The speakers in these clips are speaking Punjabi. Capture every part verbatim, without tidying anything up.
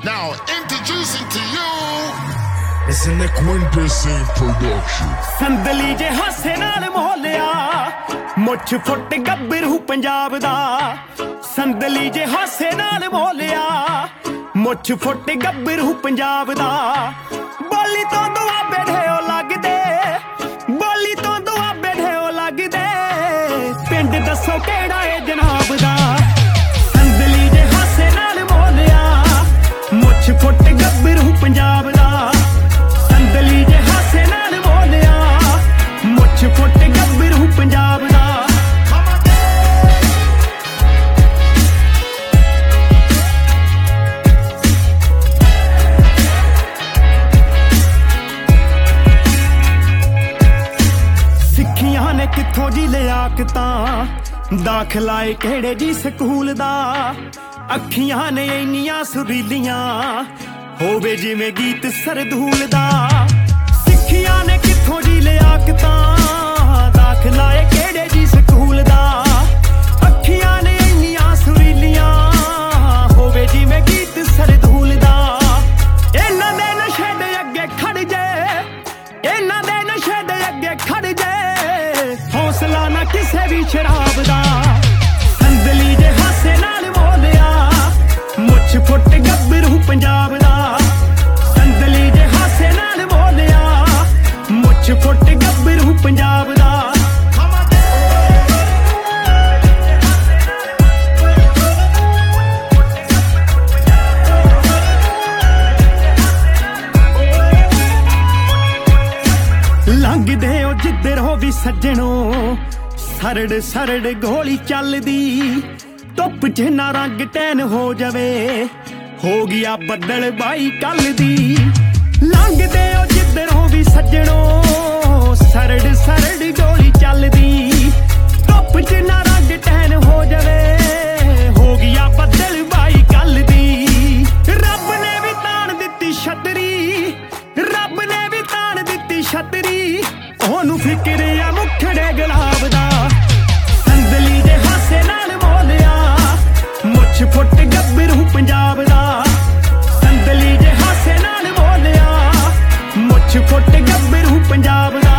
Now introducing to you, it's an Equin production. ਸੰਦਲੀ ਜੇ ਹਾਸੇ ਨਾਲ ਮੋਲਿਆ ਮੁੱਛ ਫੁੱਟ ਗੱਭਰੂ ਪੰਜਾਬ ਦਾ। ਸੰਦਲੀ ਜੇ ਹਾਸੇ ਨਾਲ ਮੋਲਿਆ ਮੁੱਛ ਫੁੱਟ ਗੱਭਰੂ ਪੰਜਾਬ ਦਾ। ਬੋਲੀ ਤੋਂ ਦੁਆਬੇ ਢੇਓ ਲੱਗਦੇ, ਬੋਲੀ ਤੋਂ ਦੁਆਬੇ ਢੇਓ ਲੱਗਦੇ। ਪਿੰਡ ਦੱਸੋ ਕਿਹੜਾ ਏ ਜਨਾਬ ਦਾ। ਸੰਦਲੀ ਜੇ ਹਾਸੇ ਨਾਲ ਮੋਲਿਆ ਮੁੱਛ ਫੁੱਟ ਗੱਭਰੂ ਪੰਜਾਬ ਦਾ। ਸੰਦਲੀ ਜੇ ਹਾਸੇ ਨਾਲ ਬੋਲਿਆ ਮੁੱਛ ਫੁੱਟ ਗੱਭਰੂ ਪੰਜਾਬ ਦਾ। ਸਿੱਖੀਆਂ ਨੇ ਕਿੱਥੋਂ ਜੀ ਲਿਆਕਤਾਂ, ਦਾਖਲਾ ਏ ਕਿਹੜੇ ਜੀ ਸਕੂਲ ਦਾ। ਅੱਖੀਆਂ ਨੇ ਇੰਨੀਆਂ ਸੁਰੀਲੀਆਂ, ਹੋਵੇ ਜਿਵੇਂ ਗੀਤ ਸਰਦੂਲ ਦਾ। ਸਿੱਖੀਆਂ ਨੇ ਕਿੱਥੋਂ ਜੀ ਲਿਆਕਤਾਂ, ਦਾਖਲਾ ਏ ਕਿਹੜੇ ਜੀ ਸਕੂਲ ਦਾ। ਅੱਖੀਆਂ ਨੇ ਇੰਨੀਆਂ ਸੁਰੀਲੀਆਂ, ਹੋਵੇ ਜਿਵੇਂ ਗੀਤ ਸਰਦੂਲ ਦਾ। ਇਹਨਾਂ ਦੇ ਨਸ਼ੇ ਦੇ ਅੱਗੇ ਖੜ ਜੇ, ਇਹਨਾਂ ਦੇ ਨਸ਼ੇ ਦੇ ਅੱਗੇ ਖੜ ਜੇ। ਹੌਸਲਾ ਨਾ ਕਿਸੇ ਵੀ ਸ਼ਰਾਬ ਦਾ। ਸੰਦਲੀ ਜੇ ਹਾਸੇ ਨਾਲ ਬੋਲਿਆ ਮੁੱਛ ਫੁੱਟ ਗੱਭਰੂ ਪੰਜਾਬ ਦਾ। ਸੰਦਲੀ ਜੇ ਹਾਸੇ ਨਾਲ ਬੋਲਿਆ ਮੁੱਛ ਫੁੱਟ ਗੱਭਰੂ ਪੰਜਾਬ ਦਾ। ਲੰਘਦੇ ਹੋ ਜਿੱਧਰੋਂ ਵੀ ਸੱਜਣੋ, ਸਰੜ ਸਰੜ ਗੋਲੀ ਚੱਲਦੀ। ਧੁੱਪ ਚ ਨਾ ਰੰਗ ਟੈਨ ਹੋ ਜਾਵੇ, ਹੋ ਗਿਆ ਬੱਦਲ ਬਾਈ ਕੱਲ ਦੀ। ਲੰਘਦੇ ਹੋ ਜਿੱਧਰੋਂ ਵੀ ਸੱਜਣੋ, ਸਰੜ ਸਰੜ ਗੋਲੀ ਚੱਲਦੀ। ਧੁੱਪ ਚ ਨਾ ਰੰਗ ਟੈਨ ਹੋ ਜਾਵੇ, ਹੋ ਗਿਆ ਬੱਦਲ ਬਾਈ ਕੱਲ ਦੀ। ਰੱਬ ਨੇ ਵੀ ਤਾਣ ਦਿੱਤੀ ਛਤਰੀ, ਰੱਬ ਨੇ ਵੀ ਤਾਣ ਦਿੱਤੀ ਛਤਰੀ। ਉਹਨੂੰ ਫਿਕਰ ਆ ਮੁਖੜੇ ਗੁਲਾਬ ਦਾ। ਸੰਦਲੀ ਦੇ ਹਾਸੇ ਨਾਲ ਬੋਲਿਆ ਮੁੱਛ ਫੁੱਟ ਗੱਭਰੂ ਪੰਜਾਬ ਦਾ। ਸੰਦਲੀ ਜੇ ਹਾਸੇ ਨਾਲ ਬੋਲਿਆ ਮੁੱਛ ਫੁੱਟ ਗੱਭਰੂ ਪੰਜਾਬ ਦਾ।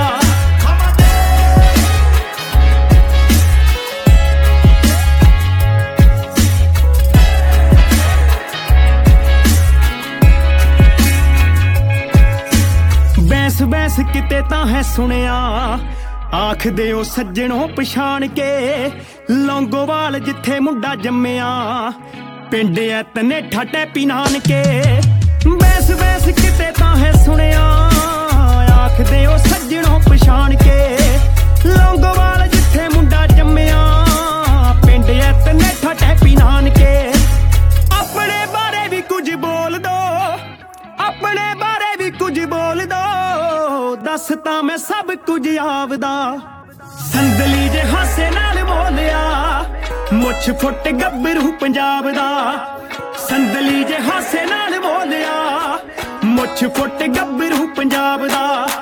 ਬੈਂਸ ਬੈਂਸ ਕਿਤੇ ਤਾਂ ਹੈ ਸੁਣਿਆ, ਆਖਦੇ ਓ ਸੱਜਣੋਂ ਪਛਾਣ ਕੇ। ਲੌਂਗੋਵਾਲ ਜਿੱਥੇ ਮੁੰਡਾ ਜੰਮਿਆ, ਪਿੰਡ ਐ ਤਨੇਠਾ ਟੈਪੀ ਨਾਨਕੇ। ਬੈਂਸ ਬੈਂਸ ਕਿਤੇ ਤਾਂ ਹੈ ਸੁਣਿਆ, ਆਖਦੇ ਓ ਸੱਜਣੋਂ ਪਛਾਣ ਕੇ। ਲੌਂਗੋਵਾਲ ਜਿੱਥੇ ਮੁੰਡਾ ਜੰਮਿਆ, ਪਿੰਡ ਐ ਤਨੇਠਾ ਟੈਪੀ ਨਾਨਕੇ। ਆਪਣੇ ਬਾਰੇ ਵੀ ਕੁਝ ਬੋਲ ਦੋ, ਆਪਣੇ ਬਾਰੇ ਵੀ ਕੁਝ ਬੋਲ ਦੋ। ਦੱਸ ਤਾਂ ਮੈਂ ਸਭ ਕੁਝ ਆਪਦਾ। ਸੰਦਲੀ ਜੇ ਹਾਸੇ ਨਾਲ ਬੋਲਿਆ ਮੁੱਛ ਫੁੱਟ ਗੱਭਰੂ ਪੰਜਾਬ ਦਾ। ਸੰਦਲੀ ਜੇ ਹਾਸੇ ਨਾਲ ਬੋਲਿਆ ਮੁੱਛ ਫੁੱਟ ਗੱਭਰੂ ਪੰਜਾਬ ਦਾ।